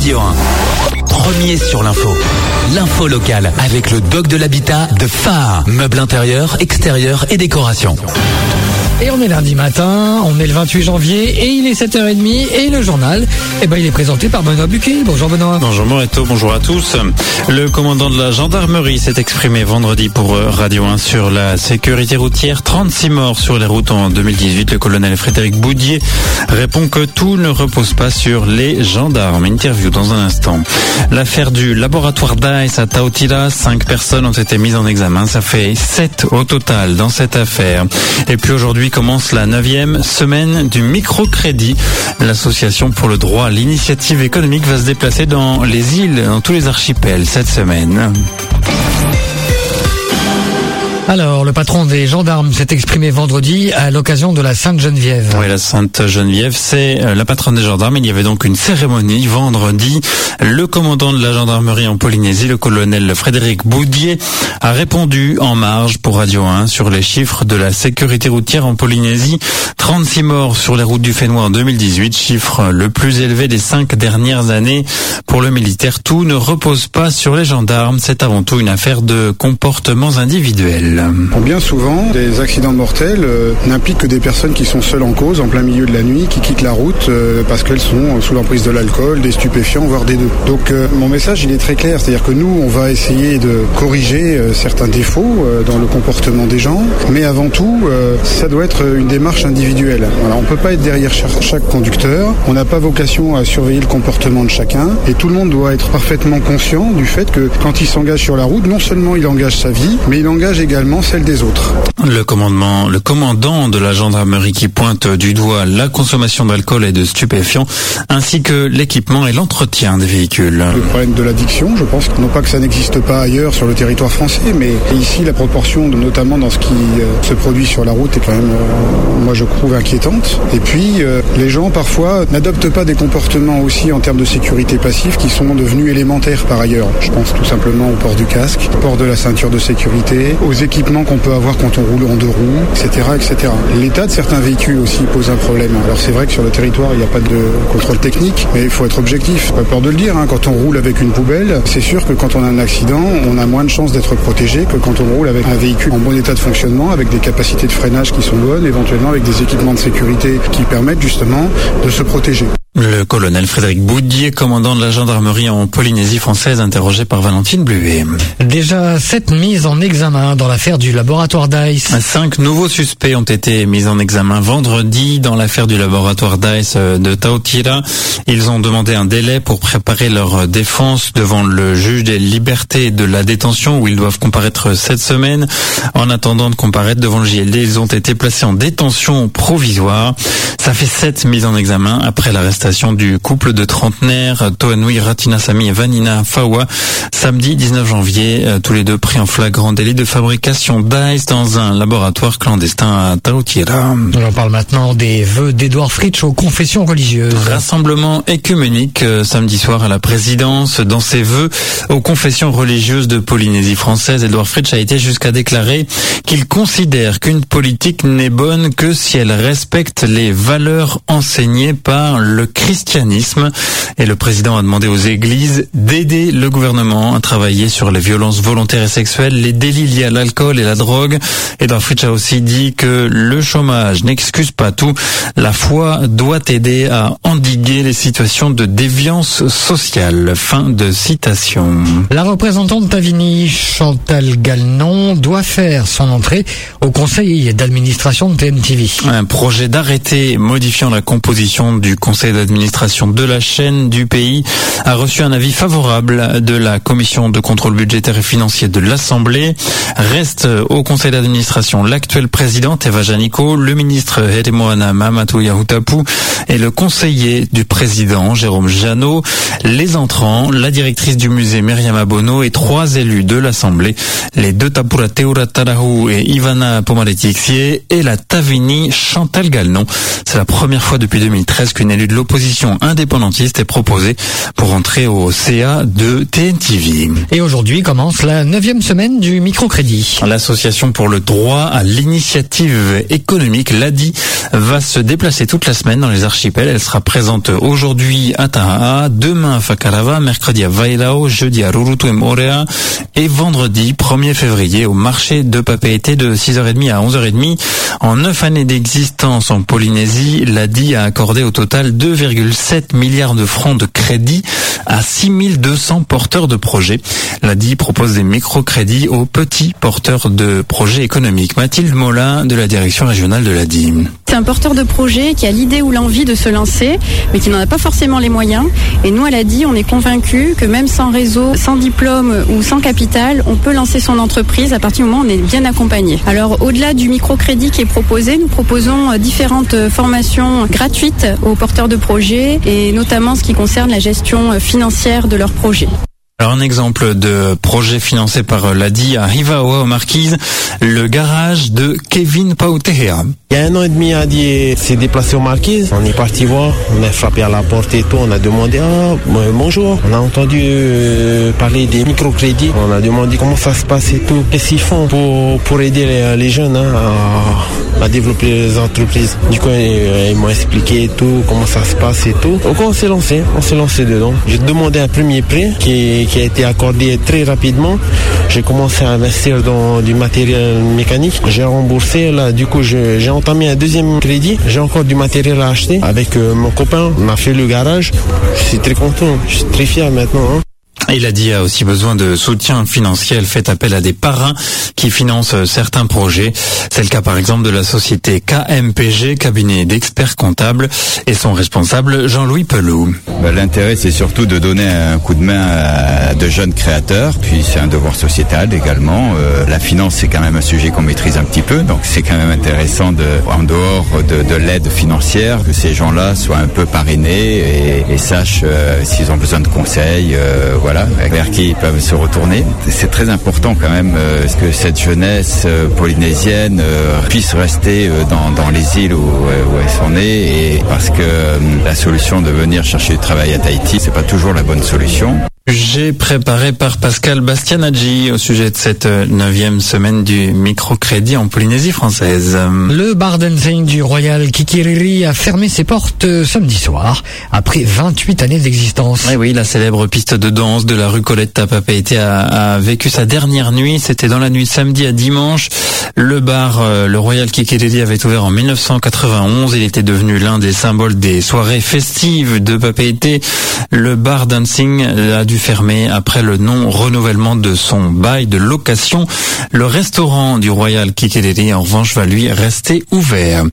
Radio 1. Premier sur l'info. L'info locale avec le doc de l'habitat de Phare. Meubles intérieurs, extérieurs et décoration. Et on est lundi matin, on est le 28 janvier et il est 7h30 et le journal, il est présenté par Benoît Buquet. Bonjour Benoît. Bonjour Moreto, bonjour à tous. Le commandant de la gendarmerie s'est exprimé vendredi pour Radio 1 sur la sécurité routière. 36 morts sur les routes en 2018. Le colonel Frédéric Boudier répond que tout ne repose pas sur les gendarmes. Interview dans un instant. L'affaire du laboratoire Dice à Taotila, 5 personnes ont été mises en examen. Ça fait 7 au total dans cette affaire. Et puis aujourd'hui commence la 9e semaine du microcrédit. L'association pour le droit à l'initiative économique va se déplacer dans les îles, dans tous les archipels cette semaine. Alors, le patron des gendarmes s'est exprimé vendredi à l'occasion de la Sainte-Geneviève. Oui, la Sainte-Geneviève, c'est la patronne des gendarmes. Il y avait donc une cérémonie vendredi. Le commandant de la gendarmerie en Polynésie, le colonel Frédéric Boudier, a répondu en marge pour Radio 1 sur les chiffres de la sécurité routière en Polynésie. 36 morts sur les routes du Fénois en 2018, chiffre le plus élevé des 5 dernières années. Pour le militaire, tout ne repose pas sur les gendarmes. C'est avant tout une affaire de comportements individuels. Bien souvent, des accidents mortels n'impliquent que des personnes qui sont seules en cause, en plein milieu de la nuit, qui quittent la route parce qu'elles sont sous l'emprise de l'alcool, des stupéfiants, voire des deux. Donc mon message, il est très clair, c'est-à-dire que nous, on va essayer de corriger certains défauts dans le comportement des gens, mais avant tout, ça doit être une démarche individuelle. Voilà, on ne peut pas être derrière chaque conducteur, on n'a pas vocation à surveiller le comportement de chacun, et tout le monde doit être parfaitement conscient du fait que quand il s'engage sur la route, non seulement il engage sa vie, mais il engage également celle des autres. Le commandant de la gendarmerie qui pointe du doigt la consommation d'alcool et de stupéfiants, ainsi que l'équipement et l'entretien des véhicules. Le problème de l'addiction, je pense, non pas que ça n'existe pas ailleurs sur le territoire français, mais ici la proportion, notamment dans ce qui se produit sur la route, est quand même, moi je trouve, inquiétante. Et puis, les gens parfois n'adoptent pas des comportements aussi en termes de sécurité passive qui sont devenus élémentaires par ailleurs. Je pense tout simplement au port du casque, au port de la ceinture de sécurité, aux équipements qu'on peut avoir quand on roule en deux roues, etc., etc. L'état de certains véhicules aussi pose un problème. Alors c'est vrai que sur le territoire, il n'y a pas de contrôle technique, mais il faut être objectif. Pas peur de le dire, quand on roule avec une poubelle, c'est sûr que quand on a un accident, on a moins de chances d'être protégé que quand on roule avec un véhicule en bon état de fonctionnement, avec des capacités de freinage qui sont bonnes, éventuellement avec des équipements de sécurité qui permettent justement de se protéger. Le colonel Frédéric Boudier, commandant de la gendarmerie en Polynésie française, interrogé par Valentine Bluet. Déjà 7 mises en examen dans l'affaire du laboratoire Dice. 5 nouveaux suspects ont été mis en examen vendredi dans l'affaire du laboratoire Dice de Taotila. Ils ont demandé un délai pour préparer leur défense devant le juge des libertés et de la détention où ils doivent comparaître cette semaine. En attendant de comparaître devant le JLD, ils ont été placés en détention provisoire. Ça fait 7 mises en examen après l'arrestation du couple de trentenaires Toanui Ratinasamy et Vanina Fawa samedi 19 janvier, tous les deux pris en flagrant délit de fabrication d'ice dans un laboratoire clandestin à Taotira. On parle maintenant des vœux d'Edouard Fritsch aux confessions religieuses. Rassemblement écuménique samedi soir à la présidence. Dans ses vœux aux confessions religieuses de Polynésie française, Edouard Fritsch a été jusqu'à déclarer qu'il considère qu'une politique n'est bonne que si elle respecte les valeurs enseignées par le christianisme. Et le président a demandé aux églises d'aider le gouvernement à travailler sur les violences volontaires et sexuelles, les délits liés à l'alcool et la drogue. Edouard Fritsch a aussi dit que le chômage n'excuse pas tout. La foi doit aider à endiguer les situations de déviance sociale. Fin de citation. La représentante de Tavini, Chantal Galnon, doit faire son entrée au conseil d'administration de TMTV. Un projet d'arrêté modifiant la composition du conseil d'administration de la chaîne du pays a reçu un avis favorable de la commission de contrôle budgétaire et financier de l'Assemblée. Reste au conseil d'administration l'actuelle présidente Eva Janiko, le ministre Heremoana Mamadou Yahutapu et le conseiller du président Jérôme Jeannot. Les entrants, la directrice du musée Myriam Abono et 3 élus de l'Assemblée, les 2 Tapura Teura Tarahu et Ivana Pomaletixie et la Tavini Chantal Galnon. C'est la première fois depuis 2013 qu'une élue de l'opposition position indépendantiste est proposée pour entrer au CA de TNTV. Et aujourd'hui commence la 9e semaine du microcrédit. L'association pour le droit à l'initiative économique, l'ADI, va se déplacer toute la semaine dans les archipels. Elle sera présente aujourd'hui à Taha, demain à Fakarava, mercredi à Vailao, jeudi à Rurutu et Morea et vendredi 1er février au marché de Papeete de 6h30 à 11h30. En 9 années d'existence en Polynésie, l'ADI a accordé au total 2,7 milliards de francs de crédit à 6200 porteurs de projets. L'ADI propose des microcrédits aux petits porteurs de projets économiques. Mathilde Molin de la direction régionale de l'ADI. C'est un porteur de projet qui a l'idée ou l'envie de se lancer, mais qui n'en a pas forcément les moyens. Et nous, à l'ADI, on est convaincus que même sans réseau, sans diplôme ou sans capital, on peut lancer son entreprise à partir du moment où on est bien accompagné. Alors, au-delà du microcrédit qui est proposé, nous proposons différentes formations gratuites aux porteurs de projets et notamment ce qui concerne la gestion financière de leurs projets. Alors un exemple de projet financé par l'ADI à Hivaoa aux Marquises, le garage de Kevin Pautea. Il y a 1 an et demi, Adi s'est déplacé aux Marquises. On est parti voir, on a frappé à la porte et tout, on a demandé bonjour. On a entendu parler des microcrédits. On a demandé comment ça se passe et tout. Qu'est-ce qu'ils font pour aider les jeunes à développer les entreprises. Du coup, ils m'ont expliqué et tout, comment ça se passe et tout. Donc on s'est lancé dedans. J'ai demandé un premier prêt qui a été accordé très rapidement. J'ai commencé à investir dans du matériel mécanique. J'ai remboursé, là, du coup, j'ai entamé un deuxième crédit. J'ai encore du matériel à acheter. Avec mon copain, on a fait le garage. Je suis très content, je suis très fier maintenant. Il a dit a aussi besoin de soutien financier. Elle fait appel à des parrains qui financent certains projets. C'est le cas par exemple de la société KMPG, cabinet d'experts comptables, et son responsable Jean-Louis Pelou. L'intérêt, c'est surtout de donner un coup de main à de jeunes créateurs, puis c'est un devoir sociétal également. La finance, c'est quand même un sujet qu'on maîtrise un petit peu, donc c'est quand même intéressant en dehors de l'aide financière, que ces gens-là soient un peu parrainés et sachent s'ils ont besoin de conseils, vers qui ils peuvent se retourner. C'est très important quand même que cette jeunesse polynésienne puisse rester dans les îles où elles sont nées, et parce que la solution de venir chercher du travail à Tahiti, c'est pas toujours la bonne solution. J'ai préparé par Pascal Bastianaggi au sujet de cette 9e semaine du microcrédit en Polynésie française. Le bar dancing du Royal Kikiriri a fermé ses portes samedi soir, après 28 années d'existence. Oui, la célèbre piste de danse de la rue Colette à Papeete a vécu sa dernière nuit. C'était dans la nuit de samedi à dimanche. Le bar, le Royal Kikiriri, avait ouvert en 1991. Il était devenu l'un des symboles des soirées festives de Papeete. Le bar dancing a dû fermer après le non-renouvellement de son bail de location. Le restaurant du Royal Kikiriri, en revanche, va lui rester ouvert.